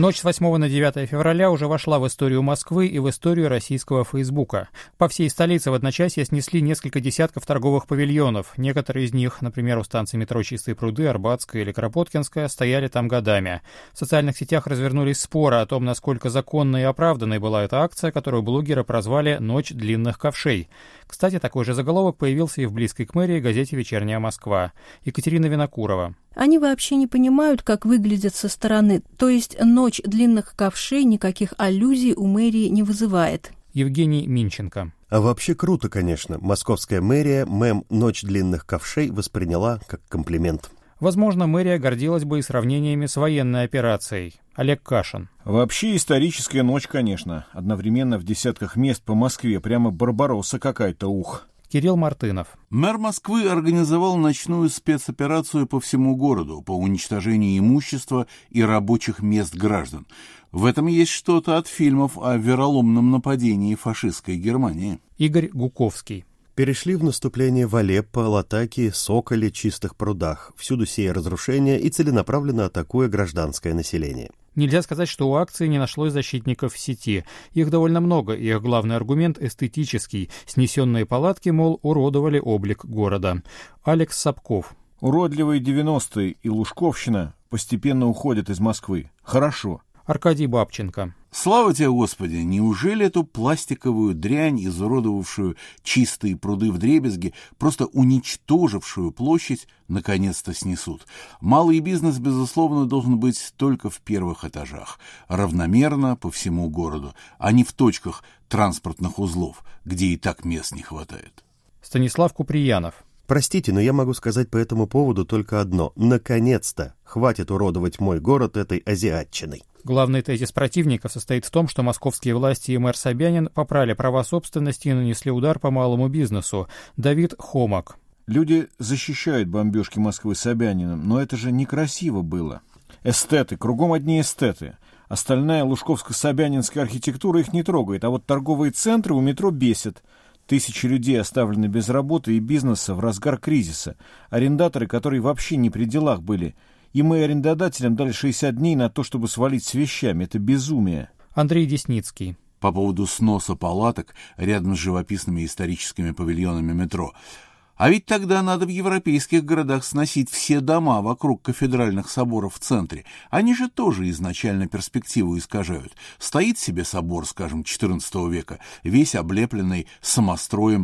Ночь с 8 на 9 февраля уже вошла в историю Москвы и в историю российского Фейсбука. По всей столице в одночасье снесли несколько десятков торговых павильонов. Некоторые из них, например, у станции метро Чистые пруды, Арбатская или Кропоткинская, стояли там годами. В социальных сетях развернулись споры о том, насколько законной и оправданной была эта акция, которую блогеры прозвали «Ночь длинных ковшей». Кстати, такой же заголовок появился и в близкой к мэрии газете «Вечерняя Москва». Екатерина Винокурова. Они вообще не понимают, как выглядят со стороны, то есть «Ночь длинных ковшей» никаких аллюзий у мэрии не вызывает. Евгений Минченко. А вообще круто, конечно. Московская мэрия мем «Ночь длинных ковшей» восприняла как комплимент. Возможно, мэрия гордилась бы и сравнениями с военной операцией. Олег Кашин. Вообще историческая ночь, конечно. Одновременно в десятках мест по Москве. Прямо Барбаросса какая-то, ух. Кирилл Мартынов. Мэр Москвы организовал ночную спецоперацию по всему городу по уничтожению имущества и рабочих мест граждан. В этом есть что-то от фильмов о вероломном нападении фашистской Германии. Игорь Гуковский. Перешли в наступление в Алеппо, Латакии, Соколе, Чистых прудах. Всюду сея разрушения и целенаправленно атакуя гражданское население. Нельзя сказать, что у акции не нашлось защитников в сети. Их довольно много, и их главный аргумент эстетический. Снесенные палатки, мол, уродовали облик города. Алекс Сапков. Уродливые 90-е и Лужковщина постепенно уходят из Москвы. Хорошо. Аркадий Бабченко. Слава тебе, Господи, неужели эту пластиковую дрянь, изуродовавшую чистые пруды вдребезги, просто уничтожившую площадь, наконец-то снесут? Малый бизнес, безусловно, должен быть только в первых этажах, равномерно по всему городу, а не в точках транспортных узлов, где и так мест не хватает. Станислав Куприянов. Простите, но я могу сказать по этому поводу только одно. Наконец-то! Хватит уродовать мой город этой азиатчиной. Главный тезис противников состоит в том, что московские власти и мэр Собянин попрали права собственности и нанесли удар по малому бизнесу. Давид Хомак. Люди защищают бомбежки Москвы Собяниным, но это же некрасиво было. Эстеты, кругом одни эстеты. Остальная лужковско-собянинская архитектура их не трогает, а вот торговые центры у метро бесят. Тысячи людей оставлены без работы и бизнеса в разгар кризиса. Арендаторы, которые вообще не при делах были. Им и арендодателям дали 60 дней на то, чтобы свалить с вещами. Это безумие. Андрей Десницкий. По поводу сноса палаток рядом с живописными историческими павильонами метро. А ведь тогда надо в европейских городах сносить все дома вокруг кафедральных соборов в центре. Они же тоже изначально перспективу искажают. Стоит себе собор, скажем, XIV века, весь облепленный самостроем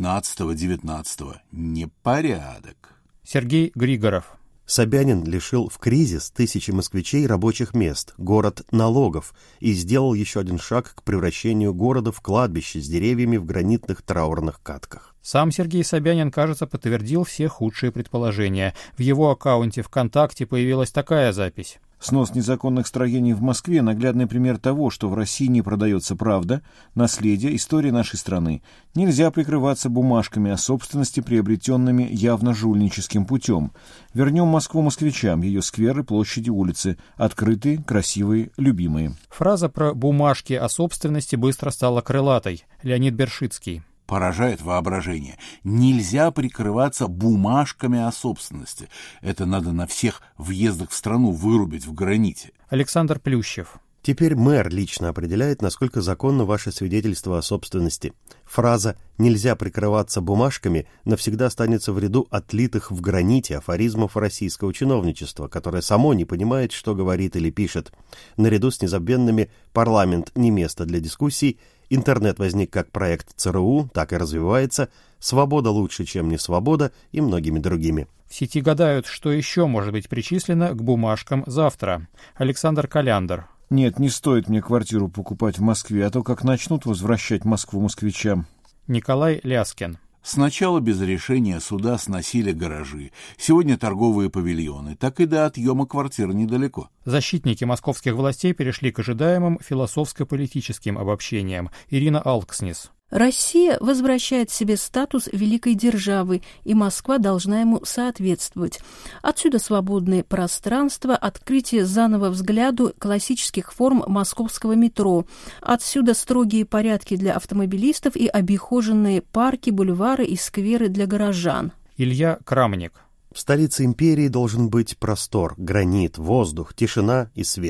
XV-XIX. Непорядок. Сергей Григоров. Собянин лишил в кризис тысячи москвичей рабочих мест, город налогов и сделал еще один шаг к превращению города в кладбище с деревьями в гранитных траурных катках. Сам Сергей Собянин, кажется, подтвердил все худшие предположения. В его аккаунте ВКонтакте появилась такая запись. Снос незаконных строений в Москве – наглядный пример того, что в России не продается правда, наследие, история нашей страны. Нельзя прикрываться бумажками о собственности, приобретенными явно жульническим путем. Вернем Москву москвичам, ее скверы, площади, улицы. Открытые, красивые, любимые. Фраза про бумажки о собственности быстро стала крылатой. Леонид Бершицкий. Поражает воображение. Нельзя прикрываться бумажками о собственности. Это надо на всех въездах в страну вырубить в граните. Александр Плющев. Теперь мэр лично определяет, насколько законно ваше свидетельство о собственности. Фраза «нельзя прикрываться бумажками» навсегда останется в ряду отлитых в граните афоризмов российского чиновничества, которое само не понимает, что говорит или пишет. Наряду с незабвенными «парламент не место для дискуссий», интернет возник как проект ЦРУ, так и развивается, свобода лучше, чем не свобода и многими другими. В сети гадают, что еще может быть причислено к бумажкам завтра. Александр Коляндр. Нет, не стоит мне квартиру покупать в Москве, а то как начнут возвращать Москву москвичам. Николай Ляскин. Сначала без решения суда сносили гаражи, сегодня торговые павильоны, так и до отъема квартир недалеко. Защитники московских властей перешли к ожидаемым философско-политическим обобщениям. Ирина Алкснис. Россия возвращает себе статус великой державы, и Москва должна ему соответствовать. Отсюда свободное пространство, открытие заново взгляду классических форм московского метро. Отсюда строгие порядки для автомобилистов и обихоженные парки, бульвары и скверы для горожан. Илья Крамник. В столице империи должен быть простор, гранит, воздух, тишина и свет.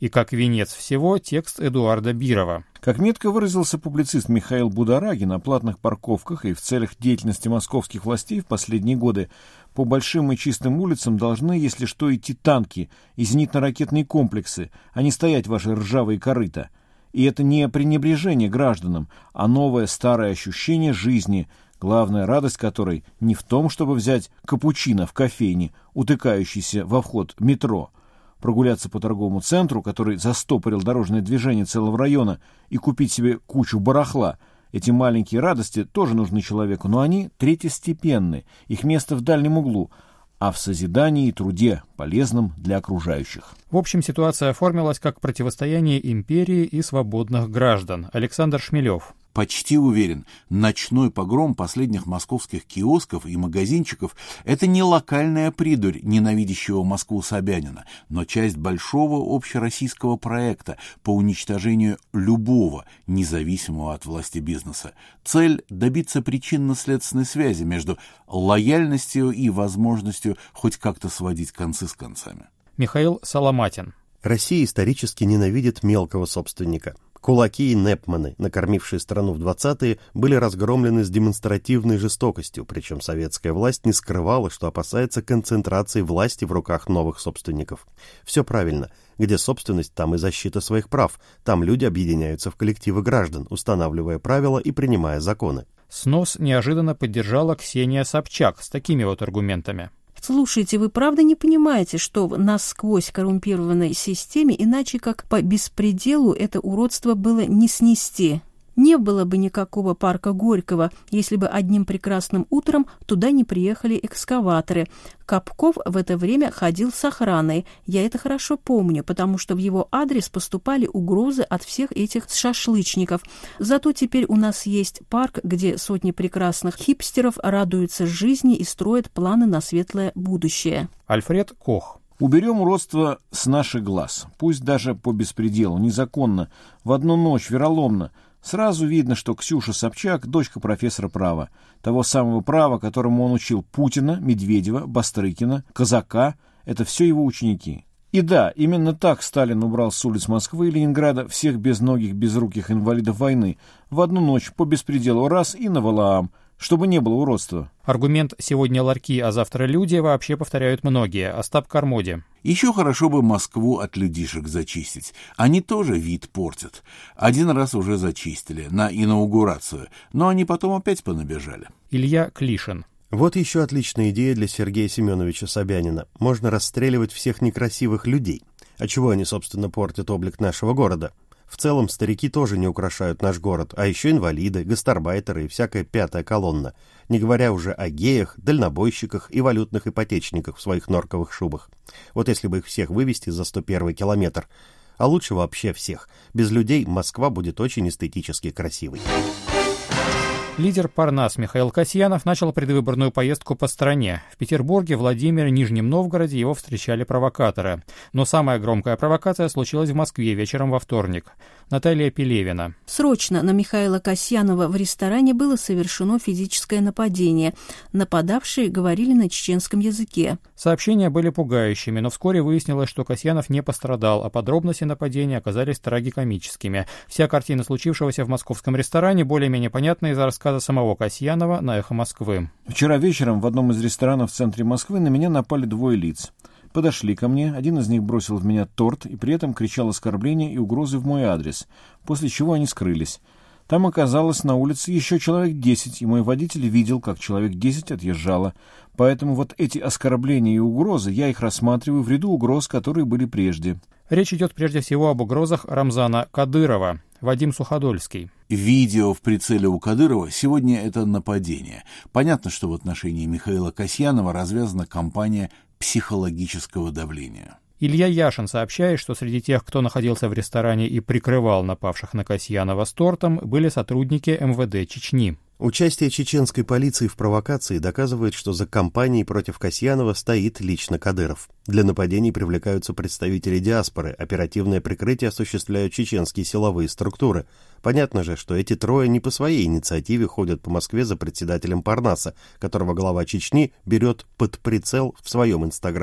И как венец всего текст Эдуарда Бирова. Как метко выразился публицист Михаил Будорагин, на платных парковках и в целях деятельности московских властей в последние годы по большим и чистым улицам должны, если что, идти танки и зенитно-ракетные комплексы, а не стоять ваши ржавые корыта. И это не пренебрежение гражданам, а новое старое ощущение жизни, главная радость которой не в том, чтобы взять капучино в кофейне, утыкающийся во вход метро, прогуляться по торговому центру, который застопорил дорожное движение целого района, и купить себе кучу барахла. Эти маленькие радости тоже нужны человеку, но они третьестепенны, их место в дальнем углу, а в созидании и труде, полезном для окружающих. В общем, ситуация оформилась как противостояние империи и свободных граждан. Александр Шмелев. Почти уверен, ночной погром последних московских киосков и магазинчиков – это не локальная придурь ненавидящего Москву Собянина, но часть большого общероссийского проекта по уничтожению любого независимого от власти бизнеса. Цель – добиться причинно-следственной связи между лояльностью и возможностью хоть как-то сводить концы с концами. Михаил Соломатин. Россия исторически ненавидит мелкого собственника. Кулаки и непманы, накормившие страну в 20-е, были разгромлены с демонстративной жестокостью, причем советская власть не скрывала, что опасается концентрации власти в руках новых собственников. Все правильно. Где собственность, там и защита своих прав. Там люди объединяются в коллективы граждан, устанавливая правила и принимая законы. Снос неожиданно поддержала Ксения Собчак с такими вот аргументами. Слушайте, вы правда не понимаете, что в насквозь коррумпированной системе иначе как по беспределу это уродство было не снести? Не было бы никакого парка Горького, если бы одним прекрасным утром туда не приехали экскаваторы. Капков в это время ходил с охраной. Я это хорошо помню, потому что в его адрес поступали угрозы от всех этих шашлычников. Зато теперь у нас есть парк, где сотни прекрасных хипстеров радуются жизни и строят планы на светлое будущее. Альфред Кох. Уберем уродство с наших глаз, пусть даже по беспределу, незаконно, в одну ночь, вероломно. Сразу видно, что Ксюша Собчак – дочка профессора права. Того самого права, которому он учил Путина, Медведева, Бастрыкина, Казака – это все его ученики. И да, именно так Сталин убрал с улиц Москвы и Ленинграда всех безногих, безруких инвалидов войны. В одну ночь по беспределу раз и на Валаам, чтобы не было уродства. Аргумент «сегодня ларьки, а завтра люди» вообще повторяют многие. Остап Кармоди. Еще хорошо бы Москву от людишек зачистить. Они тоже вид портят. Один раз уже зачистили, на инаугурацию, но они потом опять понабежали. Илья Клишин. Вот еще отличная идея для Сергея Семеновича Собянина. Можно расстреливать всех некрасивых людей. А чего они, собственно, портят облик нашего города? В целом, старики тоже не украшают наш город, а еще инвалиды, гастарбайтеры и всякая пятая колонна, не говоря уже о геях, дальнобойщиках и валютных ипотечниках в своих норковых шубах. Вот если бы их всех вывести за 101 километр, а лучше вообще всех, без людей Москва будет очень эстетически красивой. Лидер Парнас Михаил Касьянов начал предвыборную поездку по стране. В Петербурге, Владимире, Нижнем Новгороде его встречали провокаторы. Но самая громкая провокация случилась в Москве вечером во вторник. Наталья Пелевина. Срочно на Михаила Касьянова в ресторане было совершено физическое нападение. Нападавшие говорили на чеченском языке. Сообщения были пугающими, но вскоре выяснилось, что Касьянов не пострадал, а подробности нападения оказались трагикомическими. Вся картина случившегося в московском ресторане более-менее понятна из-за рассказа самого Касьянова на «Эхо Москвы». Вчера вечером в одном из ресторанов в центре Москвы на меня напали двое лиц. Подошли ко мне, один из них бросил в меня торт и при этом кричал оскорбления и угрозы в мой адрес, после чего они скрылись. Там оказалось на улице еще человек 10, и мой водитель видел, как человек 10 отъезжало. Поэтому вот эти оскорбления и угрозы, я их рассматриваю в ряду угроз, которые были прежде. Речь идет прежде всего об угрозах Рамзана Кадырова. Вадим Суходольский. Видео в прицеле у Кадырова сегодня это нападение. Понятно, что в отношении Михаила Касьянова развязана кампания психологического давления. Илья Яшин сообщает, что среди тех, кто находился в ресторане и прикрывал напавших на Касьянова с тортом, были сотрудники МВД Чечни. Участие чеченской полиции в провокации доказывает, что за кампанией против Касьянова стоит лично Кадыров. Для нападений привлекаются представители диаспоры, оперативное прикрытие осуществляют чеченские силовые структуры. Понятно же, что эти трое не по своей инициативе ходят по Москве за председателем Парнаса, которого глава Чечни берет под прицел в своем инстаграме.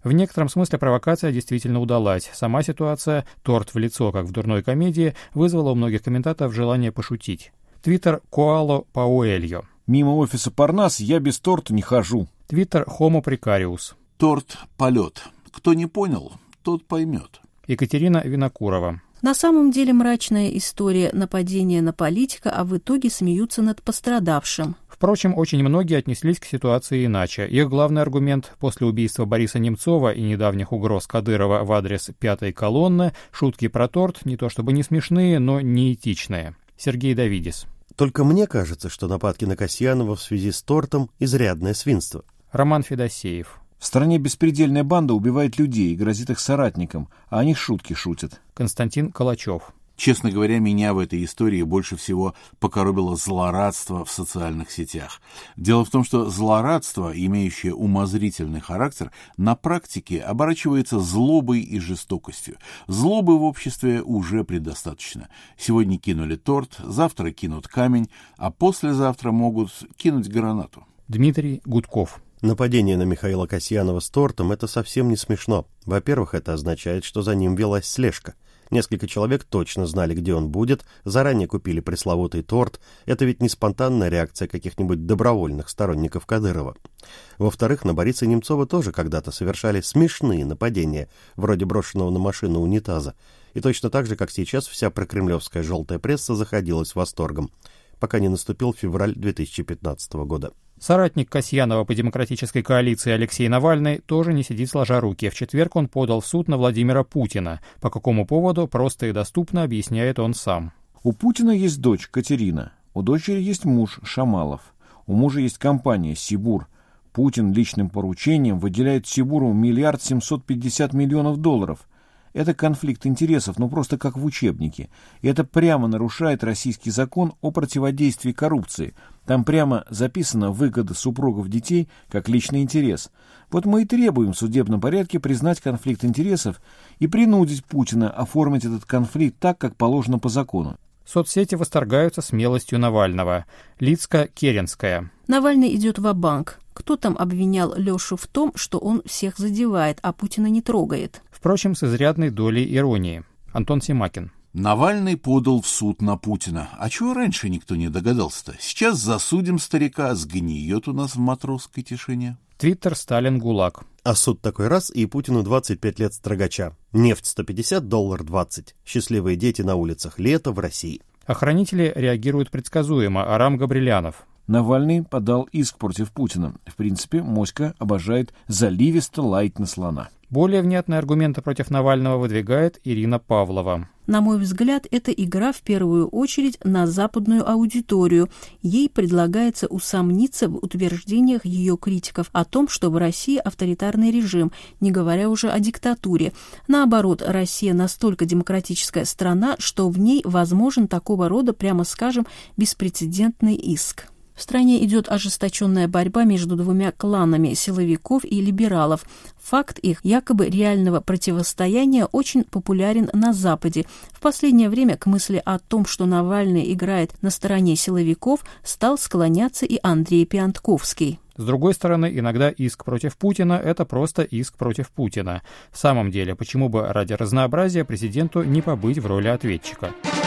В некотором смысле провокация действительно удалась. Сама ситуация, торт в лицо, как в дурной комедии, вызвала у многих комментаторов желание пошутить. Твиттер Коало Пауэльо. Мимо офиса Парнас я без торта не хожу. Твиттер Homo Precarius. Торт – полет. Кто не понял, тот поймет. Екатерина Винокурова. На самом деле мрачная история нападения на политика, а в итоге смеются над пострадавшим. Впрочем, очень многие отнеслись к ситуации иначе. Их главный аргумент после убийства Бориса Немцова и недавних угроз Кадырова в адрес «Пятой колонны» — шутки про торт не то чтобы не смешные, но неэтичные. Сергей Давидис. Только мне кажется, что нападки на Касьянова в связи с тортом — изрядное свинство. Роман Федосеев. В стране беспредельная банда убивает людей и грозит их соратникам, а они шутки шутят. Константин Калачев. Честно говоря, меня в этой истории больше всего покоробило злорадство в социальных сетях. Дело в том, что злорадство, имеющее умозрительный характер, на практике оборачивается злобой и жестокостью. Злобы в обществе уже предостаточно. Сегодня кинули торт, завтра кинут камень, а послезавтра могут кинуть гранату. Дмитрий Гудков. Нападение на Михаила Касьянова с тортом — это совсем не смешно. Во-первых, это означает, что за ним велась слежка. Несколько человек точно знали, где он будет, заранее купили пресловутый торт. Это ведь не спонтанная реакция каких-нибудь добровольных сторонников Кадырова. Во-вторых, на Бориса Немцова тоже когда-то совершали смешные нападения, вроде брошенного на машину унитаза. И точно так же, как сейчас, вся прокремлевская желтая пресса заходилась восторгом, пока не наступил февраль 2015 года. Соратник Касьянова по демократической коалиции Алексей Навальный тоже не сидит сложа руки. В четверг он подал в суд на Владимира Путина. По какому поводу, просто и доступно объясняет он сам. У Путина есть дочь Катерина, у дочери есть муж Шамалов, у мужа есть компания «Сибур». Путин личным поручением выделяет Сибуру $1 750 000 000. Это конфликт интересов, ну просто как в учебнике. И это прямо нарушает российский закон о противодействии коррупции. Там прямо записано выгода супругов детей как личный интерес. Вот мы и требуем в судебном порядке признать конфликт интересов и принудить Путина оформить этот конфликт так, как положено по закону. Соцсети восторгаются смелостью Навального. Лицка Керенская. Навальный идет ва-банк. Кто там обвинял Лешу в том, что он всех задевает, а Путина не трогает? Впрочем, с изрядной долей иронии. Антон Семакин. Навальный подал в суд на Путина. А чего раньше никто не догадался-то? Сейчас засудим старика, сгниет у нас в матросской тишине. Твиттер Сталин ГУЛАГ. А суд такой раз, и Путину 25 лет строгача. Нефть 150, доллар 20. Счастливые дети на улицах. Лето в России. Охранители реагируют предсказуемо. Арам Габрилянов. Навальный подал иск против Путина. В принципе, моська обожает заливисто лаять на слона. Более внятные аргументы против Навального выдвигает Ирина Павлова. На мой взгляд, это игра в первую очередь на западную аудиторию. Ей предлагается усомниться в утверждениях ее критиков о том, что в России авторитарный режим, не говоря уже о диктатуре. Наоборот, Россия настолько демократическая страна, что в ней возможен такого рода, прямо скажем, беспрецедентный иск. В стране идет ожесточенная борьба между двумя кланами силовиков и либералов. Факт их якобы реального противостояния очень популярен на Западе. В последнее время к мысли о том, что Навальный играет на стороне силовиков, стал склоняться и Андрей Пиантковский. С другой стороны, иногда иск против Путина – это просто иск против Путина. В самом деле, почему бы ради разнообразия президенту не побыть в роли ответчика?